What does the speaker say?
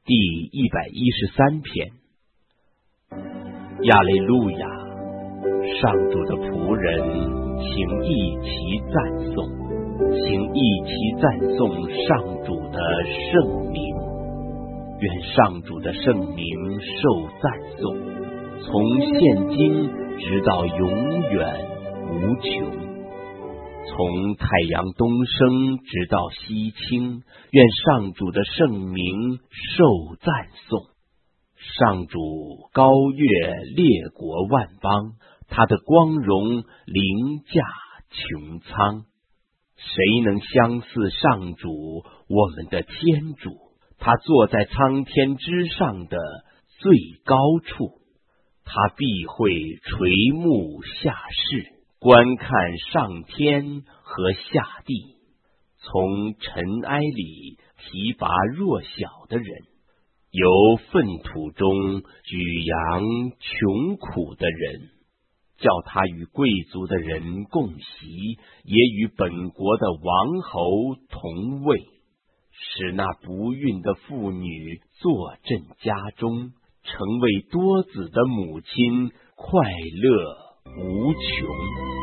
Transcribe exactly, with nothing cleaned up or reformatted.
第一百一十三篇。亚肋路亚，上主的仆人，请一起赞颂，请一起赞颂上主的圣名。愿上主的圣名受赞颂，从现今直到永远无穷。从太阳东升直到西倾，愿上主的圣名受赞颂。上主高越列国万邦，他的光荣凌驾穹苍。谁能相似上主，我们的天主？他坐在苍天之上的最高处，他必会垂目下视，观看上天和下地，从尘埃里提拔弱小的人，由粪土中举扬穷苦的人，叫他与贵族的人共席，也与本国的王侯同位，使那不孕的妇女坐镇家中，成为多子的母亲，快乐无穷。